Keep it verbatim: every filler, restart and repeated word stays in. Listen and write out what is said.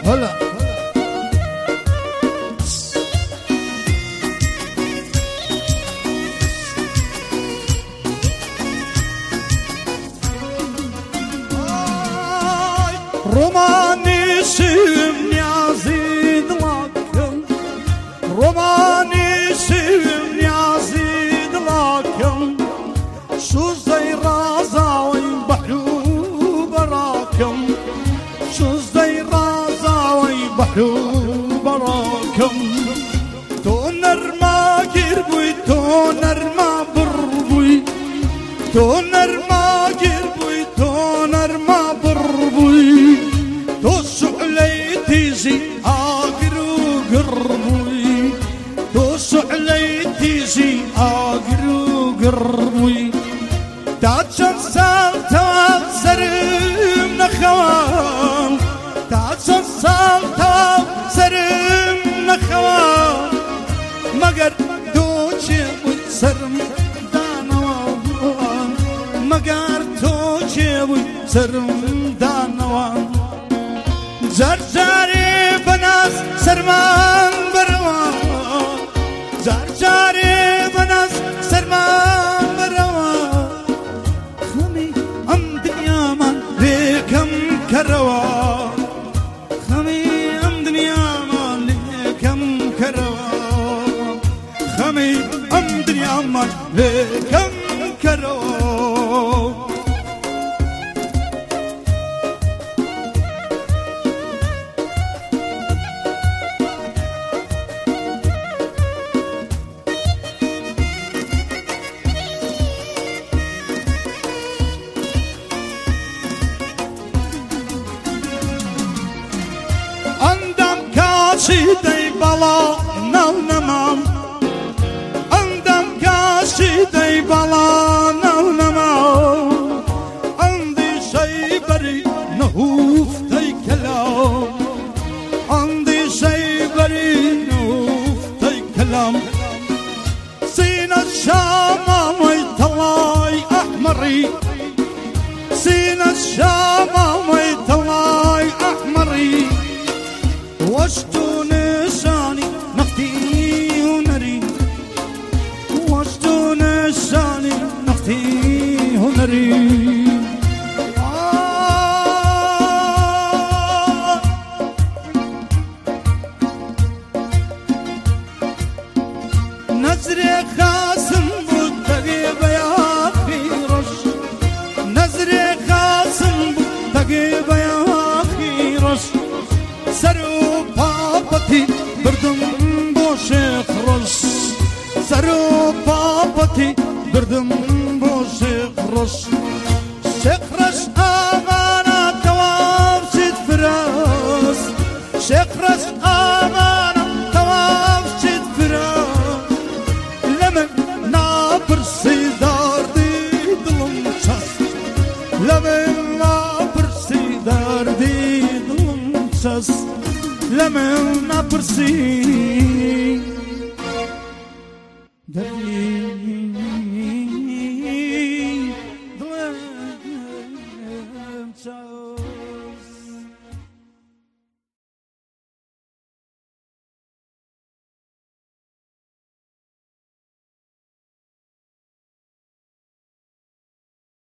هلا روماني شم يزيد لكم روماني شم يزيد لكم شو زي رازاوي بحلو براكم شو زي رازاوي بحلو براكم تونر ما قربوي تونر ما بربوي تونر ما قربوي تونر ما بربوي دوسو علي تيزي اقرو قربوي دوسو علي تيزي اقرو قربوي تاتشن سالتا سرم نخوان تاتشن سالتا سرم نخوان مگر دوچه بود سرم دانوان مگر توچه بود سرم دانوان زرزاري بناس سرمان بروان زرزاري بناس سرمان بروان خمي ام دنيا من ليكم كروان خمي ام دنيا من ليكم كروان خمي ام دنيا من ليكم كروان شيدي بلا نو نمام عندم كاشيدي بلا نو نمام عندي شي بري نهوف تي كلام عندي شي بري نهوف تي كلام سين الشام ميطلاي احمري سين الشام ميطلاي احمري واشتو نشاني نختي هنري واشتو نشاني نختي هنري نزري خاسم بتغيب يا خيرش نزري خاسم بتغيب يا خيرش سرو بابتي بردم بوش خرش سرو بابتي بردم بوش خرش شخرش آمانا توام شد فراس شخرش آمانا توام شد فراس لمن نابر سيدار دي دلم شس لمن نابر سيدار دي دلم شس لمن نابر سيدار